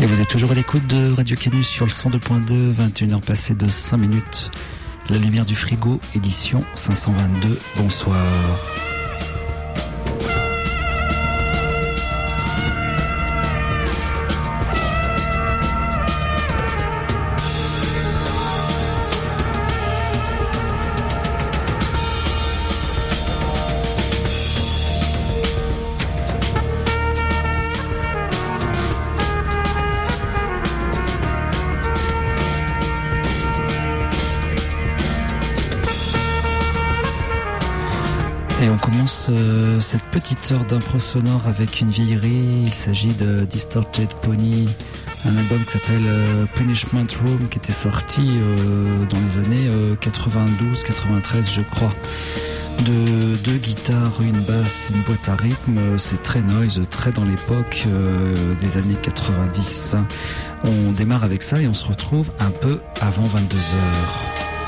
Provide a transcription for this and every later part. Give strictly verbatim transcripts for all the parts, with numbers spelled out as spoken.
Et vous êtes toujours à l'écoute de Radio Canus sur le cent deux point deux, vingt et une heures passées de cinq minutes. La lumière du frigo, édition cinq cent vingt-deux. Bonsoir. Et on commence euh, cette petite heure d'impro sonore avec une vieillerie. Il s'agit de Distorted Pony, un album qui s'appelle euh, Punishment Room, qui était sorti euh, dans les années euh, quatre-vingt-douze quatre-vingt-treize, je crois. De deux guitares, une basse, une boîte à rythme. C'est très noise, très dans l'époque euh, des années quatre-vingt-dix. On démarre avec ça et on se retrouve un peu avant vingt-deux heures.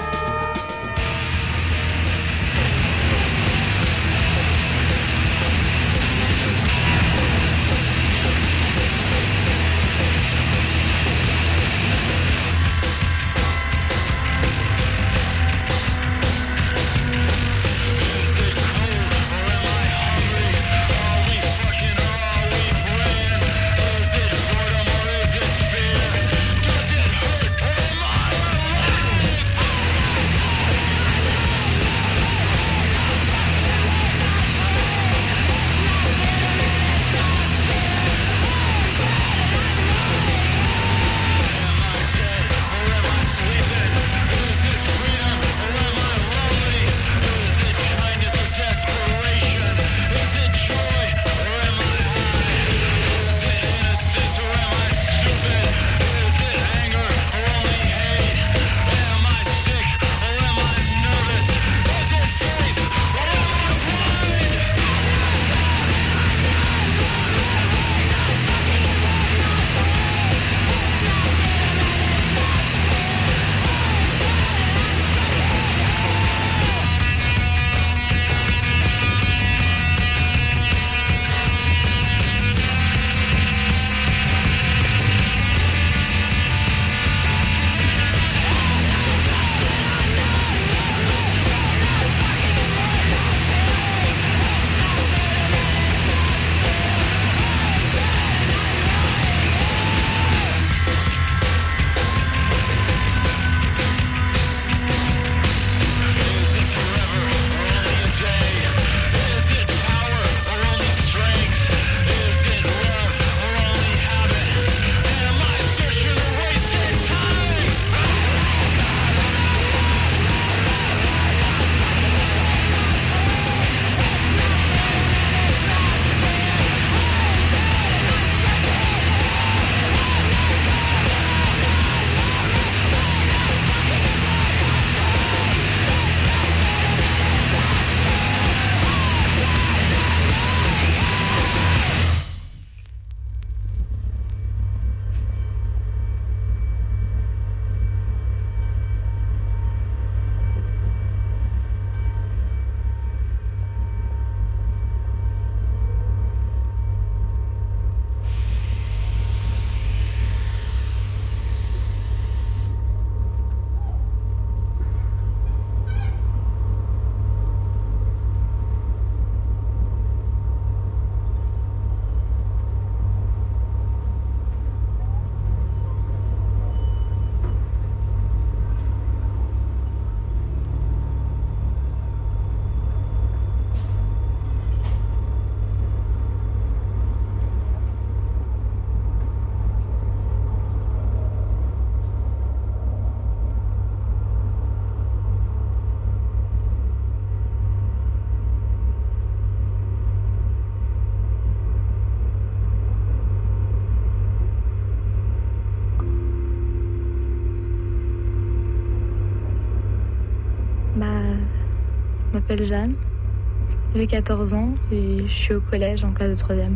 Je m'appelle Jeanne, j'ai quatorze ans et je suis au collège en classe de troisième.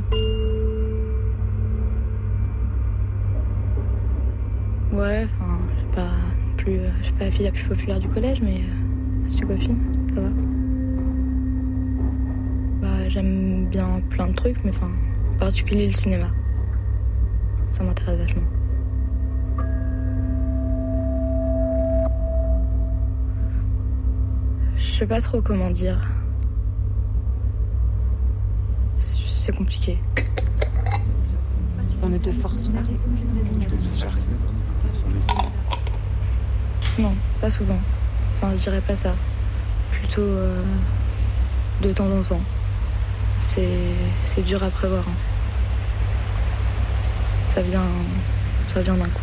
Ouais, enfin, je suis pas plus, je suis pas la fille la plus populaire du collège, mais euh, j'ai copine, ça va. Bah, j'aime bien plein de trucs, mais enfin, en particulier le cinéma. ça m'intéresse vachement. Je sais pas trop comment dire. C'est compliqué. On ne te force pas. Non, pas souvent. Enfin, je dirais pas ça. Plutôt euh, de temps en temps. C'est, c'est dur à prévoir. Hein. Ça vient, ça vient d'un coup.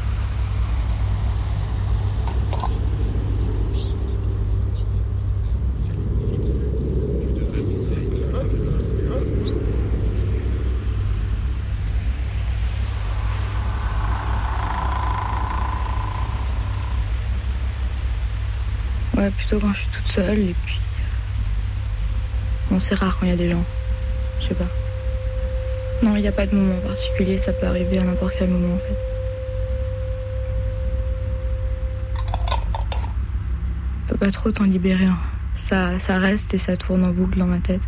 Ouais, plutôt quand je suis toute seule et puis... Non, c'est rare quand il y a des gens. Je sais pas. Non, il n'y a pas de moment particulier, ça peut arriver à n'importe quel moment en fait. Je peux pas trop t'en libérer. Hein. Ça, ça reste et ça tourne en boucle dans ma tête.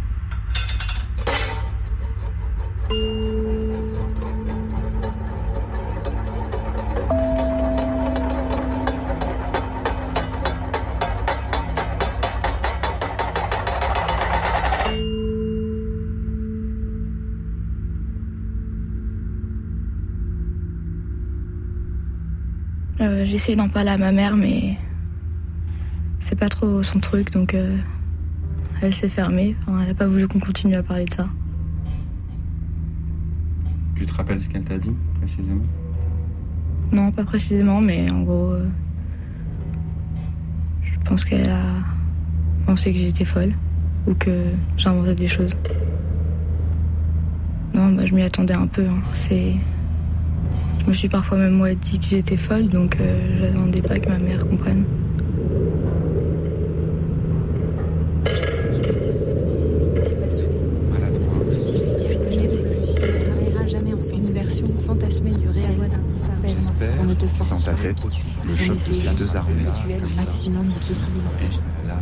Euh, j'ai essayé d'en parler à ma mère, mais c'est pas trop son truc, donc euh, elle s'est fermée. Enfin, elle a pas voulu qu'on continue à parler de ça. Tu te rappelles ce qu'elle t'a dit, précisément? Non, pas précisément, mais en gros, euh, je pense qu'elle a pensé que j'étais folle ou que j'inventais des choses. Non, bah, je m'y attendais un peu. Hein. C'est... Je me suis parfois même moi dit que j'étais folle, donc euh, j'attendais pas que ma mère comprenne. Une version fantasmée du réel. J'espère, on ne te force dans ta tête, le choc de ces deux armées-là, maximum de possibilités. là,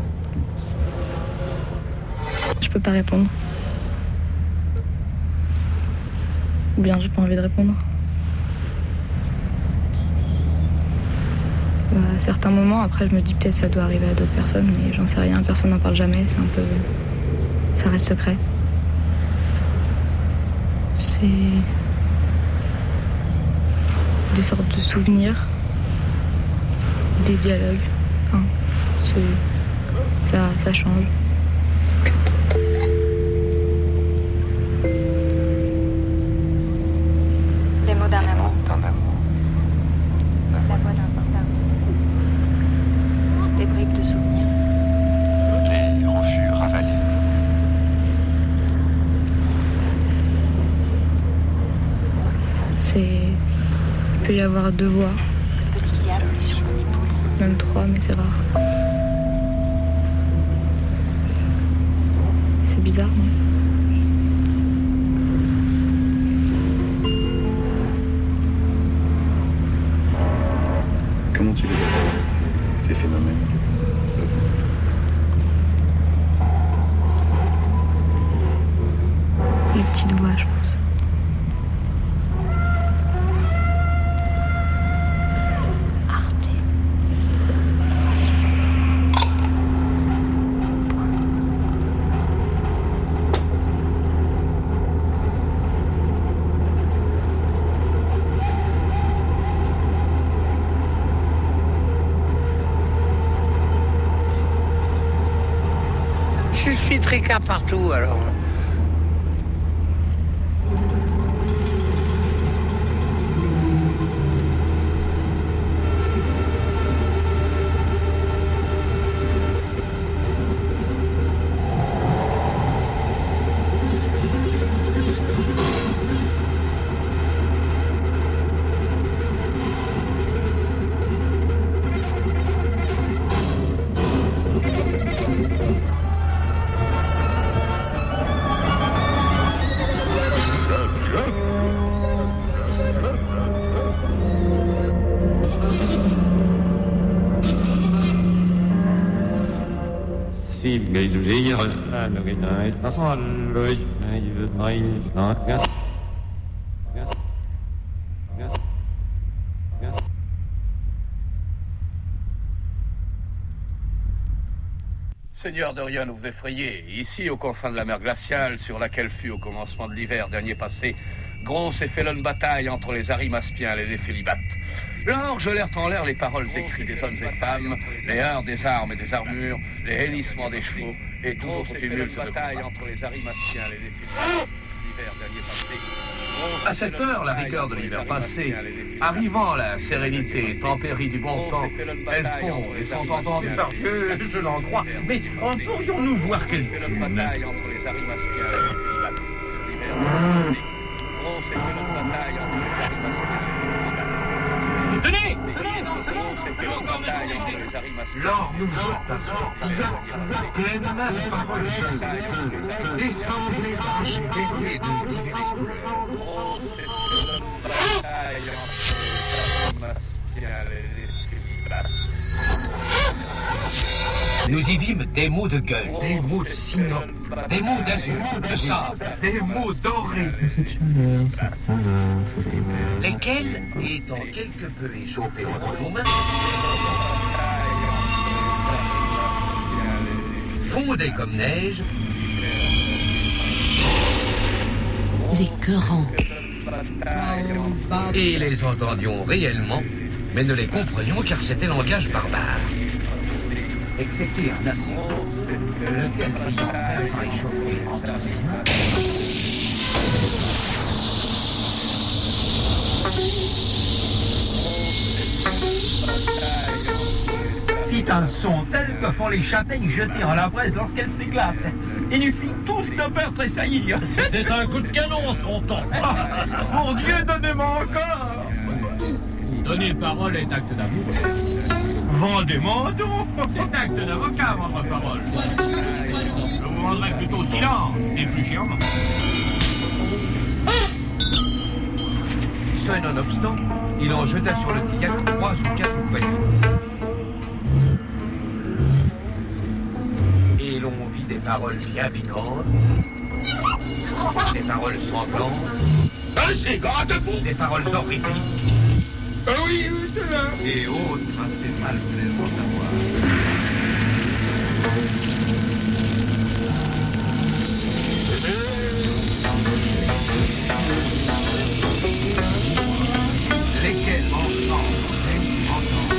Je peux pas répondre. Ou bien j'ai pas envie de répondre. À certains moments, après je me dis peut-être ça doit arriver à d'autres personnes, mais j'en sais rien, personne n'en parle jamais, c'est un peu... ça reste secret. C'est... des sortes de souvenirs, des dialogues, enfin, c'est... ça, ça change. Les mots d'un amour. La voix d'un portable. Des bribes de souvenirs. Les refus ravalés. C'est... il peut y avoir deux voix. Le petit diable sur mon épaule. Même trois, mais c'est rare. C'est bizarre, non ? comment tu les appelles, ces, ces phénomènes? Les petites voix, je pense. Arte. Je suis tricard partout, alors. Seigneur, de rien ne vous effrayez. Ici, aux confins de la mer glaciale, sur laquelle fut au commencement de l'hiver dernier passé, grosse et félonne bataille entre les arimaspiens et les félibates. Lors gelèrent en l'air les paroles écrites des hommes et femmes, les heurts des armes et des armures, les hennissements des chevaux, et tous autres tumultes de bataille entre les arimaspiens et les félibates. L'hiver dernier passé. À cette heure, la rigueur de l'hiver passé, arrivant la sérénité tempérée du bon temps, elles font et sont entendues par Dieu, je l'en crois. Mais en pourrions-nous voir quelques bataille entre les arimaspiens et les félibates. L'hiver dernier passé. Grosse et félotte bataille entre les arimaspiens et les félibates. Tenez! Grosse et félotte bataille entre les arimaspiens. L'or nous jeta sur pleinement de paroles jeunes, descendent les branches éberlées de diverses couleurs. Grosse et félotte bataille entre les arimaspiens et les félibates. Nous y vîmes des mots de gueule, des mots de sinople, des mots d'azur, de sable, des mots dorés, lesquels, étant quelque peu échauffés entre nos mains, fondaient comme neige, écœurants, et les entendions réellement, mais ne les comprenions car c'était langage barbare. Excepté un nation, lequel ayant fait réchauffer entre ses mains, fit un son tel que font les châtaignes jetées en la braise lorsqu'elles s'éclatent, et nous fit tous de peur tressaillir. C'était un coup de canon, ce tonton. Pour Dieu, donnez-moi encore. Donner parole est acte d'amour. Vendez-moi donc. C'est acte d'avocat, vendre parole. Je vous vendrai plutôt silence, et plus chiant. Ce nonobstant, il en jeta sur le tillac trois ou quatre poignées. Et l'on vit des paroles bien piquantes, des paroles sanglantes, des paroles horrifiques. Ah oui, oui, c'est là. Et autres assez mal plaisantes à voir. Lesquels ensemble entendent.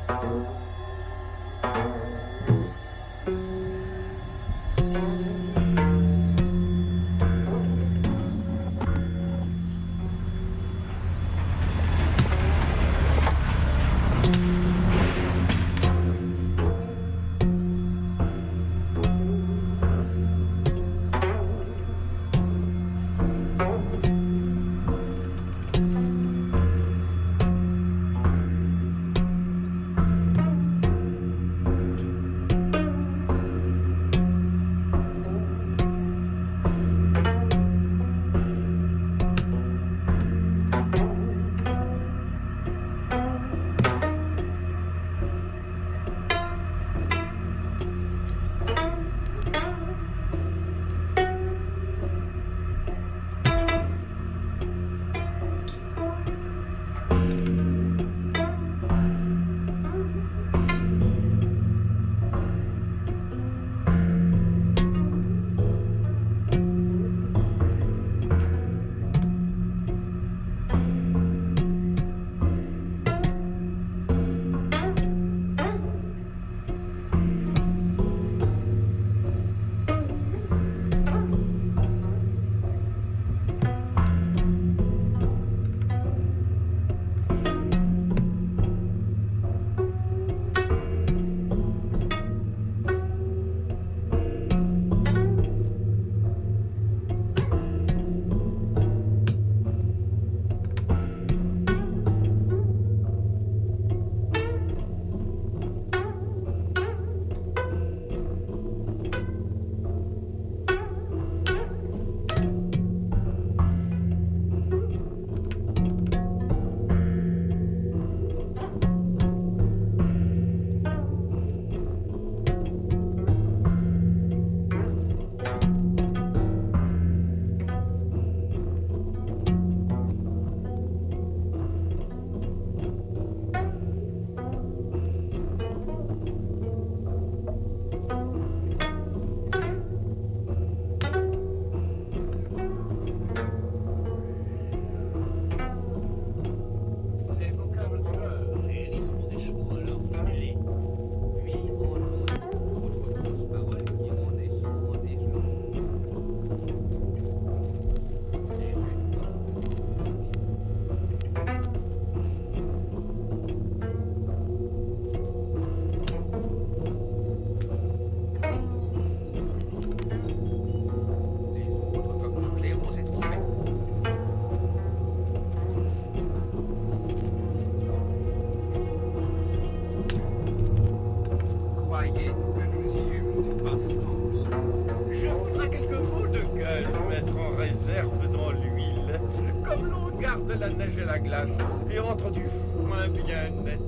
la neige et la glace et entre du foin bien net.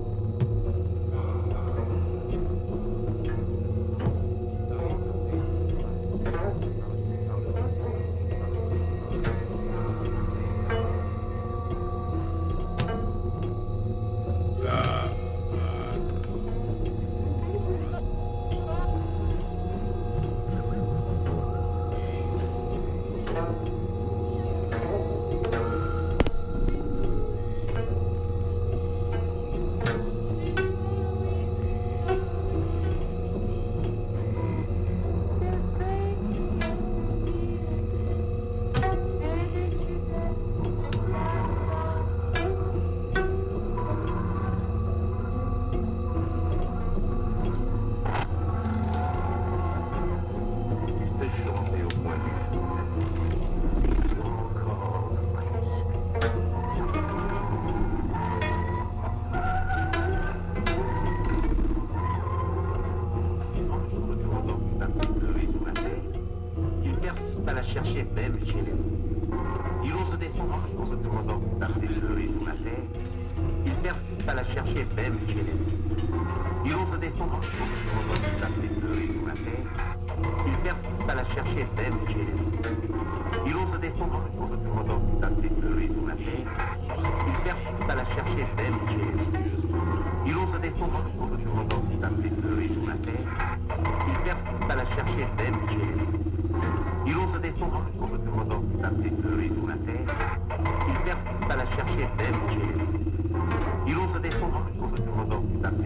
Chercher même chez les autres. Il ose descendre jusqu'au cependant par des fleuris sur la terre. Il persiste à la chercher même chez les autres. Il ose descendre jusqu'au cependant par des fleuris sur la terre. Il persiste à la chercher même chez les autres. Il ose descendre jusqu'au cependant par des fleuris sur la terre. Il persiste à la chercher même chez les autres. Il ose descendre jusqu'au cependant par des fleuris sur la terre. Il persiste à la chercher même chez les autres. Il ose descendre jusqu'au demandant tout à fait fleurie sur la terre. Il persiste à la chercher même chez les autres. Il ose descendre jusqu'au demandant tout à fait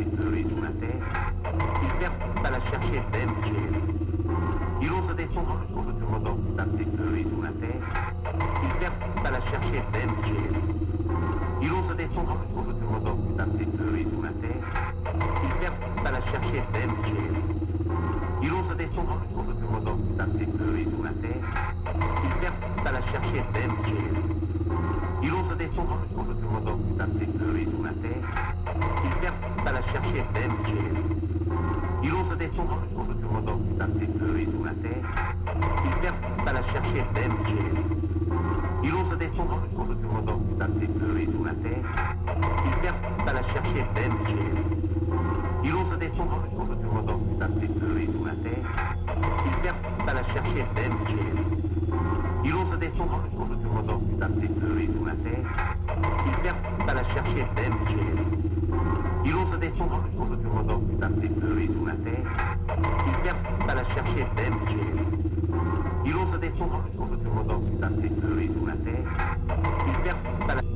chercher même chez lui. Il ose descendre jusqu'aux autoroutes tout à fait peu et sous la terre. Il persiste à la chercher même chez lui. Il ose descendre jusqu'aux autoroutes tout à fait peu et sous la terre. Il persiste à la chercher même chez lui. Il ose descendre jusqu'aux autoroutes tout à fait peu et sous la terre. Il persiste à la chercher même chez lui. Il ose descendre jusqu'aux autoroutes tout à fait peu et sous la terre. Il persiste à la chercher même chez lui. Il ose descendre jusqu'aux autoroutes tout à fait peu et sous la terre. Il persiste à la chercher même chez lui. Il ose descendre jusqu'aux autoroutes tout à fait peu et sous la terre. Il persiste à la chercher même chez lui. Il ose descendre jusqu'aux autoroutes tout à fait peu et sous la terre. Il persiste à la chercher même chez lui. Il ose descendre jusqu'aux autoroutes tout à fait peu et sous la terre. Il persiste à la chercher même chez lui. Il ose descendre jusqu'aux autoroutes tout à fait peu et sous la terre. Il persiste à la chercher même chez lui. Il ose descendre jusqu'aux autoroutes tout à fait peu et sous la terre. Il persiste à la...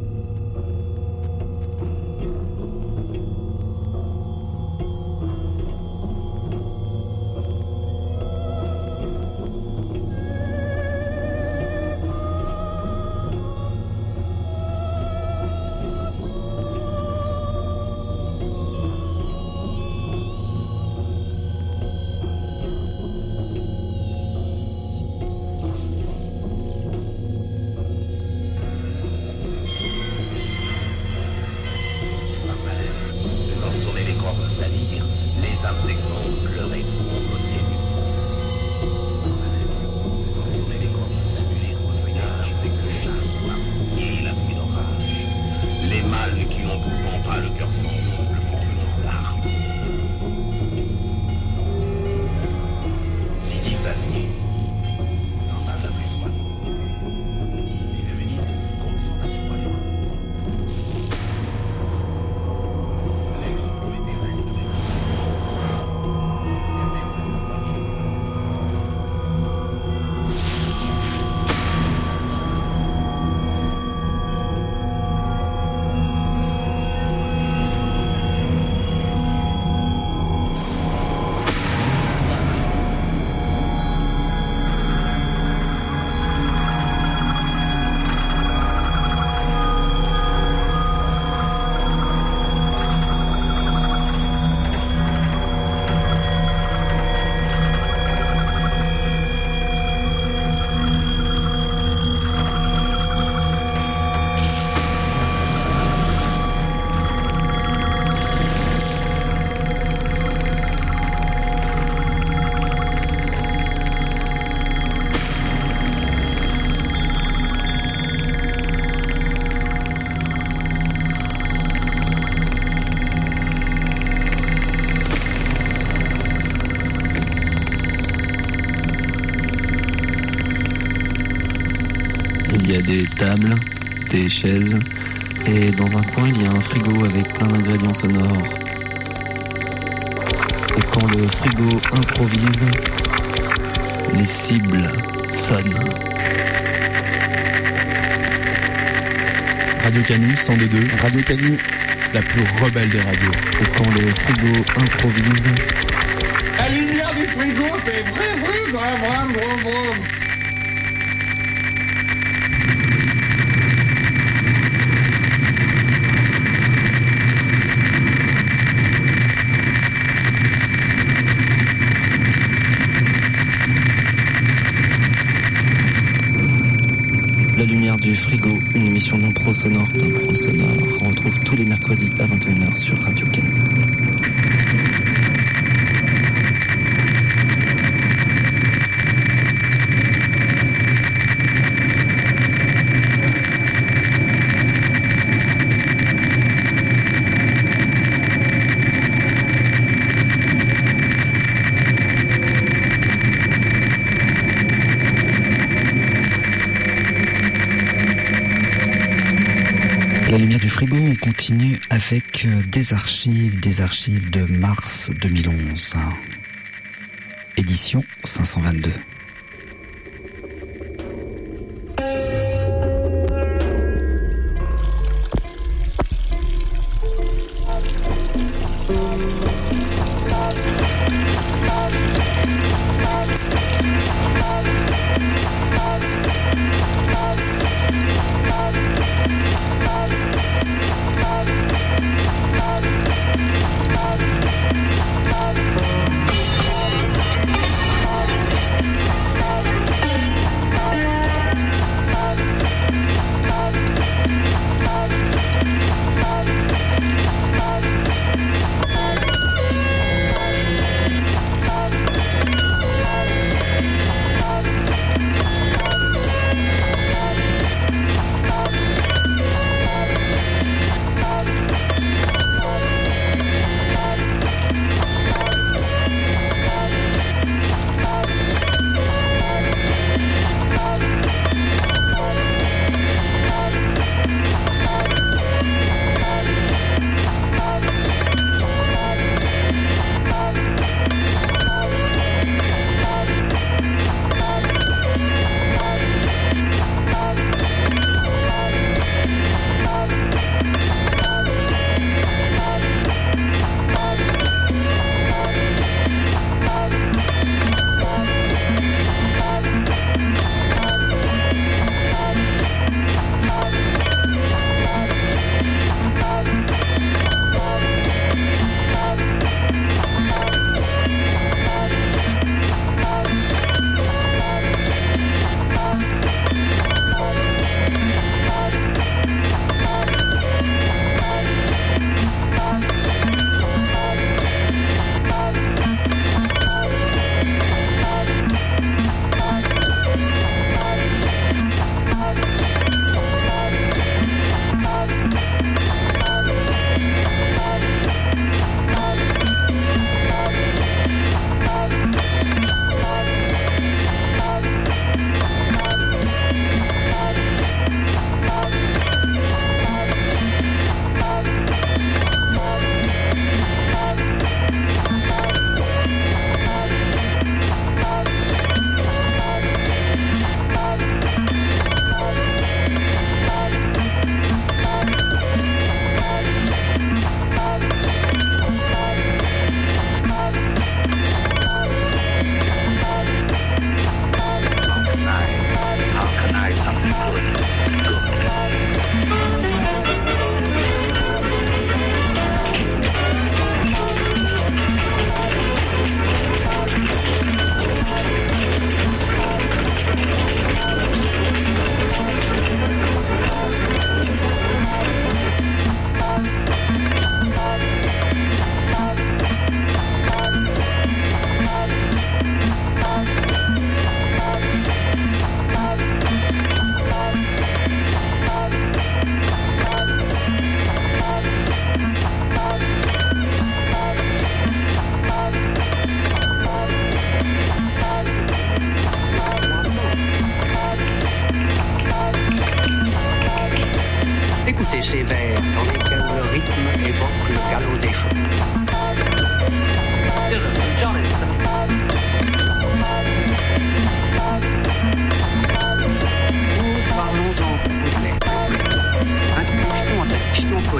Il y a des tables, des chaises, et dans un coin il y a un frigo avec plein d'ingrédients sonores. Et quand le frigo improvise, les cibles sonnent. Radio Canu cent deux virgule deux. Radio Canu, la plus rebelle des radios. Et quand le frigo improvise, la lumière du frigo fait vrai vrai vrai vrai vrai vrai. La lumière du frigo, une émission d'impro sonore, d'impro sonore. On retrouve tous les mercredis à vingt et une heures sur Radio Canu. La lumière du frigo, on continue avec des archives, des archives de mars deux mille onze. Édition cinq cent vingt-deux.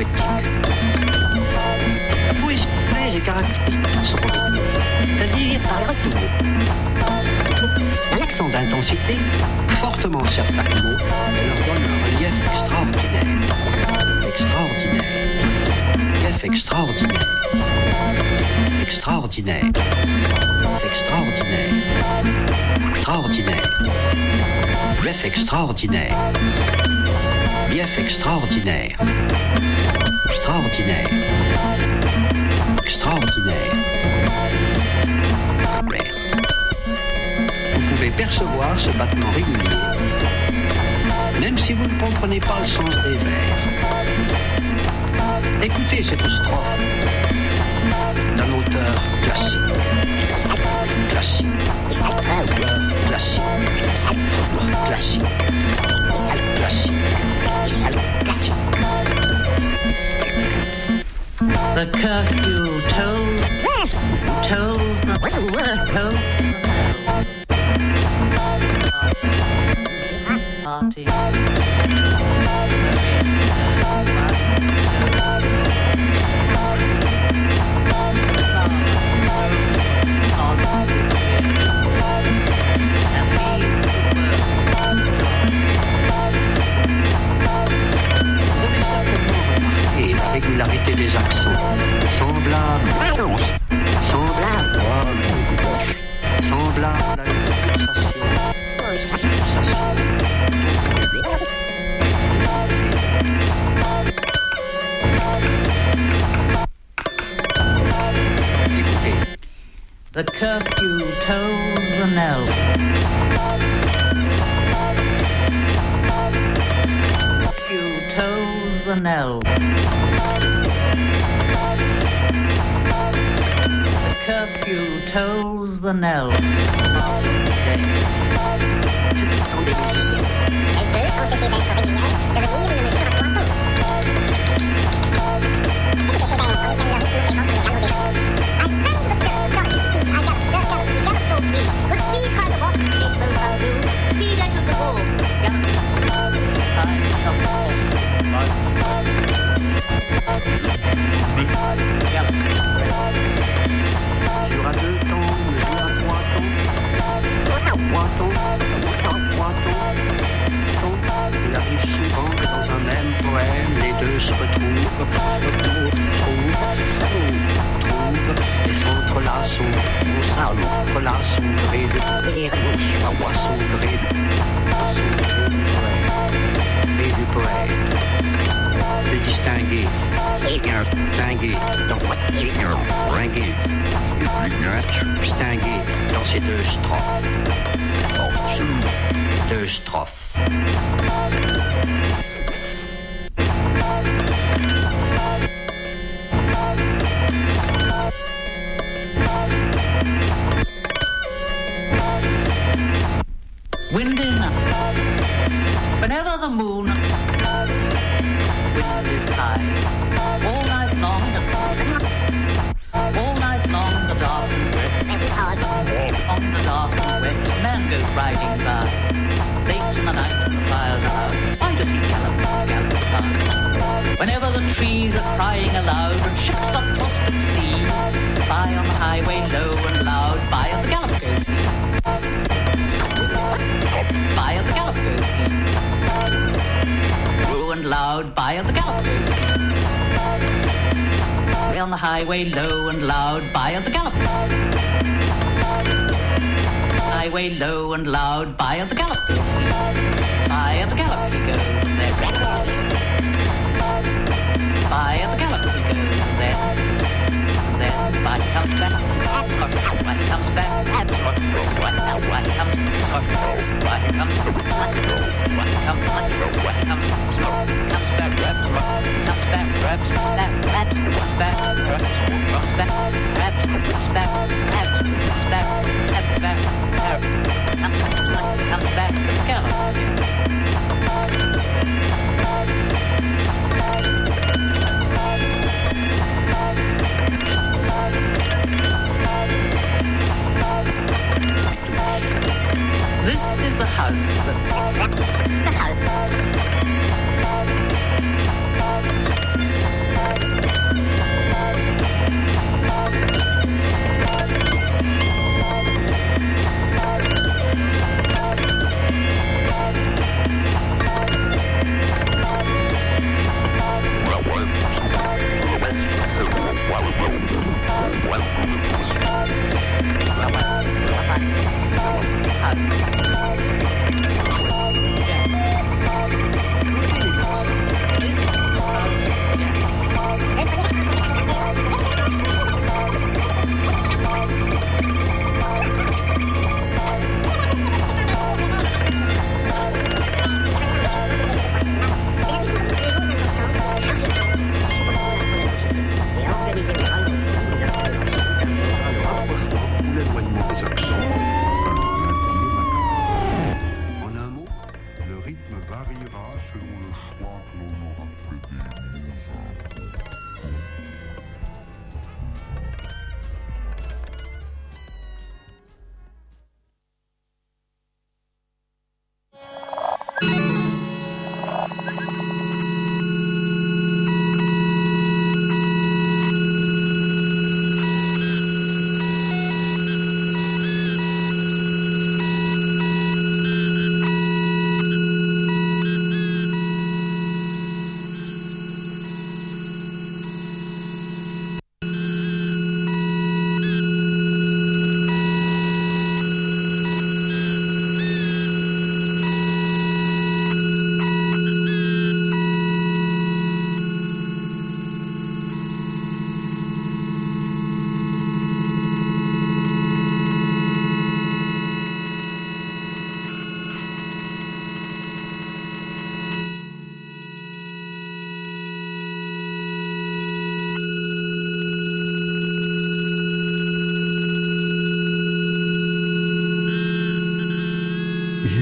poétique. La poésie anglaise est caractéristique par son retour, c'est-à-dire par le retour. Un accent d'intensité, fortement certains mots, leur donne un relief extraordinaire. Extraordinaire. Relief extraordinaire. Extraordinaire. Extraordinaire. Extraordinaire. Relief extraordinaire. Relief extraordinaire. Extraordinaire. Extraordinaire. Vous pouvez percevoir ce battement régulier, même si vous ne comprenez pas le sens des vers. Écoutez cette strophe d'un auteur classique. Classique. Auteur classique. Classique. Classique. Classique. The curfew tolls, tolls the tolls party. Régularité des accents, semblable, semblable, semblable à une pulsation, pulsation. Écoutez. The curfew tolls the knell. Curfew tolls the knell. Curfew tolls the knell. C'est pourtant des musiciens. Elle peut, sans cesser d'être régulière, devenir une mesure à trois temps. Écoutez ces vers, en lesquels le rythme évoque le galop des chevaux. I sprang to the stirrup, the dog, speed, I galloped, the gallop, galloped all three. Good speed, cried the walk, speed, both on blue. Speed echoed the wall, gallop. Time shall be lost, lights. Gallop. Mesure à deux temps, mesure à trois temps. Trois temps, trois temps, temps. Il arrive souvent que dans un même poème, les deux se retrouvent, retrouvent, trouvent, trouvent, trouvent, et s'entrelacent au salon, entrelacent au gré de à son gré de gré du poète. Le distinguer, distinguer dans ringuer, distinguer dans ces deux strophes. Deux strophes. Wind enough. Whenever the moon, wind is high. All night long, the all night long the dark and wet, on the dark and wet, man goes riding by. Late in the night when the fires are out, why does he gallop, gallop by? Whenever the trees are crying aloud and ships are tossed at sea, by on the highway low and loud, by at the gallop goes he. By at the gallop goes he. Low and loud, by at the gallop goes he. On the highway low and loud, by at the gallop. Highway low and loud, by at the gallop goes he. By at the gallop he goes, and then by at the gallop he goes, and then and then by he comes back. When he comes back, when he comes, when he comes, when he comes, when he comes, when he comes back, grabs, comes back, grabs, comes back, grabs, comes back, grabs, comes back, grabs, comes back, grabs, comes back, grabs, back, comes comes back, gallop again. This is the house that... The house.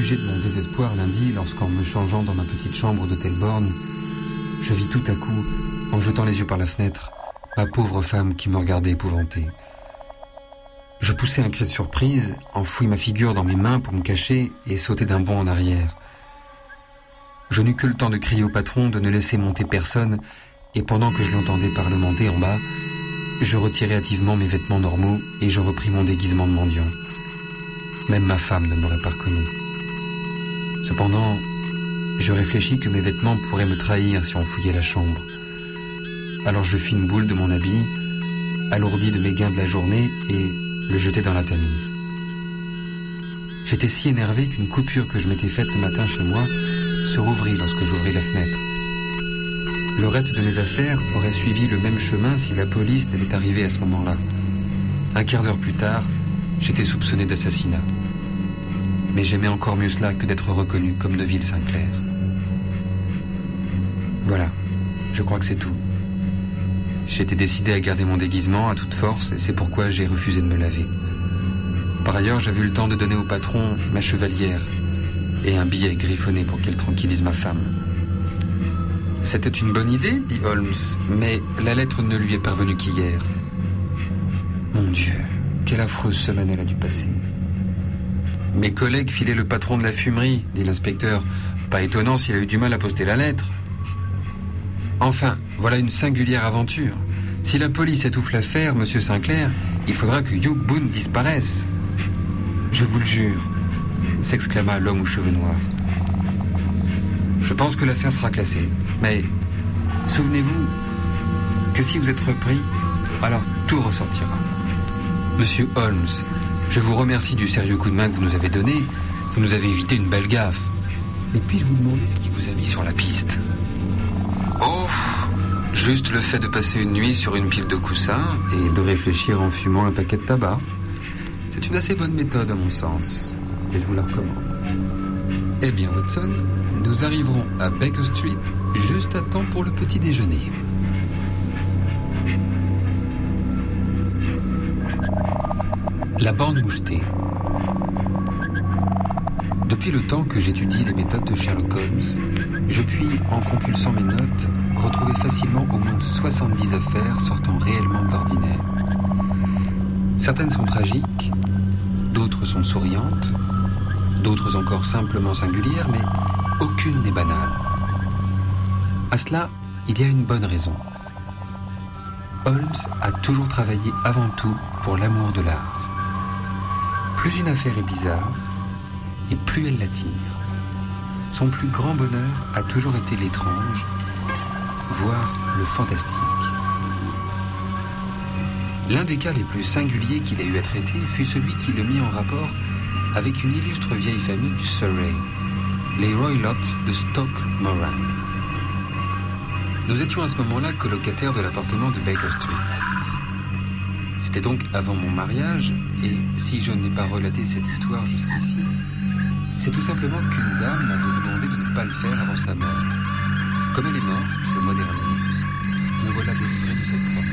sujet de mon désespoir lundi lorsqu'en me changeant dans ma petite chambre d'hôtel Borgne, je vis tout à coup, en jetant les yeux par la fenêtre, ma pauvre femme qui me regardait épouvantée. Je poussai un cri de surprise, enfouis ma figure dans mes mains pour me cacher et sautai d'un bond en arrière. Je n'eus que le temps de crier au patron de ne laisser monter personne et pendant que je l'entendais parlementer en bas, je retirai hâtivement mes vêtements normaux et je repris mon déguisement de mendiant. Même ma femme ne m'aurait pas reconnu. Cependant, je réfléchis que mes vêtements pourraient me trahir si on fouillait la chambre. Alors je fis une boule de mon habit, alourdi de mes gains de la journée et le jetai dans la Tamise. J'étais si énervé qu'une coupure que je m'étais faite le matin chez moi se rouvrit lorsque j'ouvris la fenêtre. Le reste de mes affaires aurait suivi le même chemin si la police n'était arrivée à ce moment-là. Un quart d'heure plus tard, j'étais soupçonné d'assassinat. Mais j'aimais encore mieux cela que d'être reconnu comme Neville Sinclair. Voilà, je crois que c'est tout. J'étais décidé à garder mon déguisement à toute force et c'est pourquoi j'ai refusé de me laver. Par ailleurs, j'avais eu le temps de donner au patron ma chevalière et un billet griffonné pour qu'elle tranquillise ma femme. C'était une bonne idée, dit Holmes, mais la lettre ne lui est parvenue qu'hier. Mon Dieu, quelle affreuse semaine elle a dû passer. Mes collègues filaient le patron de la fumerie, dit l'inspecteur. Pas étonnant s'il a eu du mal à poster la lettre. Enfin, voilà une singulière aventure. Si la police étouffe l'affaire, monsieur Sinclair, il faudra que Hugh Boone disparaisse. Je vous le jure, s'exclama l'homme aux cheveux noirs. Je pense que l'affaire sera classée, mais souvenez-vous que si vous êtes repris, alors tout ressortira. Monsieur Holmes, je vous remercie du sérieux coup de main que vous nous avez donné. Vous nous avez évité une belle gaffe. Mais puis-je vous demander ce qui vous a mis sur la piste? Oh, juste le fait de passer une nuit sur une pile de coussins et de réfléchir en fumant un paquet de tabac. C'est une assez bonne méthode à mon sens, et je vous la recommande. Eh bien, Watson, nous arriverons à Baker Street juste à temps pour le petit déjeuner. La bande mouchetée. Depuis le temps que j'étudie les méthodes de Sherlock Holmes, je puis, en compulsant mes notes, retrouver facilement au moins soixante-dix affaires sortant réellement de l'ordinaire. Certaines sont tragiques, d'autres sont souriantes, d'autres encore simplement singulières, mais aucune n'est banale. À cela, il y a une bonne raison. Holmes a toujours travaillé avant tout pour l'amour de l'art. Plus une affaire est bizarre, et plus elle l'attire. Son plus grand bonheur a toujours été l'étrange, voire le fantastique. L'un des cas les plus singuliers qu'il ait eu à traiter fut celui qui le mit en rapport avec une illustre vieille famille du Surrey, les Roylotts de Stoke Moran. Nous étions à ce moment-là colocataires de l'appartement de Baker Street. C'était donc avant mon mariage, et si je n'ai pas relaté cette histoire jusqu'ici, c'est tout simplement qu'une dame m'avait demandé de ne pas le faire avant sa mort. Comme elle est morte le mois dernier, me voilà délivré de cette promesse.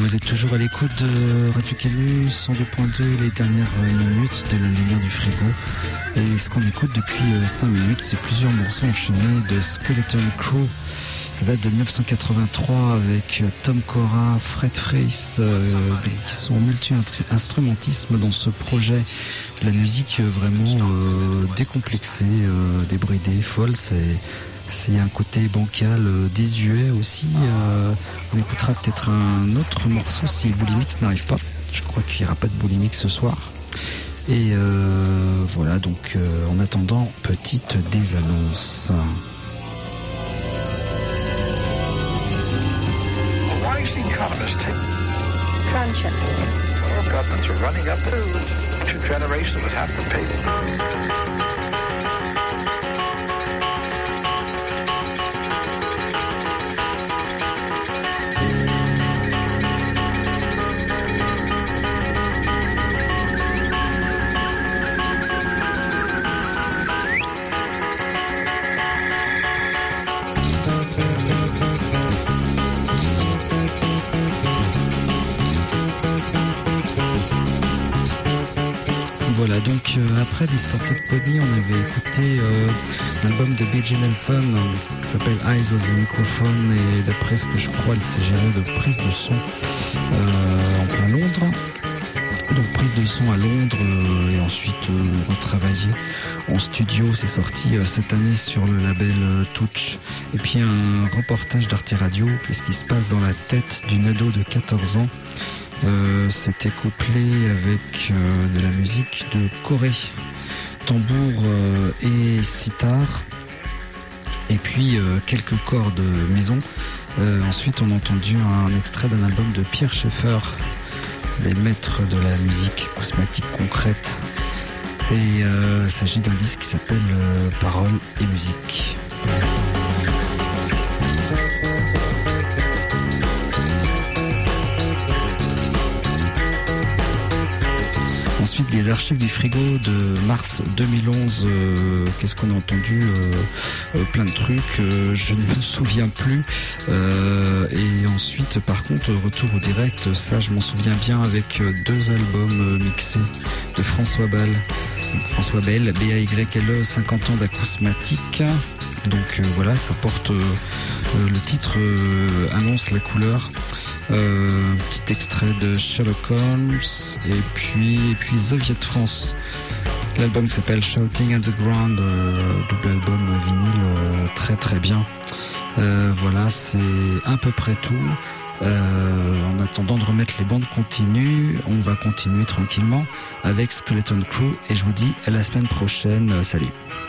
Vous êtes toujours à l'écoute de Radio Canu cent deux point deux, les dernières minutes de la lumière du frigo. Et ce qu'on écoute depuis cinq minutes, c'est plusieurs morceaux enchaînés de Skeleton Crew. Ça date de dix-neuf cent quatre-vingt-trois avec Tom Cora, Fred Frayss, euh, qui sont multi-instrumentisme dans ce projet. La musique vraiment euh, décomplexée, euh, débridée, folle. C'est, c'est un côté bancal, euh, désuet aussi. Euh, on écoutera peut-être un autre morceau si Bulimix n'arrive pas. Je crois qu'il n'y aura pas de Bulimix ce soir. Et euh, voilà, donc euh, en attendant, petite désannonce. Conscience. Oh, governments are running up to two generations would have to pay. Voilà, donc euh, après Distorted Body, on avait écouté euh, l'album de B J Nelson euh, qui s'appelle Eyes of the Microphone, et d'après ce que je crois, il s'agirait de prise de son euh, en plein Londres. Donc prise de son à Londres euh, et ensuite euh, retravaillé en studio. C'est sorti euh, cette année sur le label euh, Touch. Et puis un reportage d'Arte Radio, qu'est-ce qui se passe dans la tête d'une ado de quatorze ans. Euh, c'était couplé avec euh, de la musique de Corée, tambour euh, et sitar, et puis euh, quelques cordes maison. Euh, ensuite, on a entendu un extrait d'un album de Pierre Schaeffer, des maîtres de la musique cosmétique concrète. Et euh, il s'agit d'un disque qui s'appelle euh, Paroles et musique. Ensuite, des archives du frigo de mars deux mille onze. Euh, qu'est-ce qu'on a entendu euh, euh, plein de trucs. Euh, je ne me souviens plus. Euh, et ensuite, par contre, retour au direct. Ça, je m'en souviens bien avec deux albums euh, mixés de François Ball. François Bell, B A Y L E, cinquante ans d'acousmatique. Donc euh, voilà, ça porte euh, euh, le titre euh, annonce la couleur. Euh, un petit extrait de Sherlock Holmes et puis, et puis The Viet France. L'album s'appelle Shouting at the Ground, euh, double album vinyle, euh, très très bien. Euh, voilà, c'est à peu près tout. Euh, en attendant de remettre les bandes continues, on va continuer tranquillement avec Skeleton Crew et je vous dis à la semaine prochaine. Salut.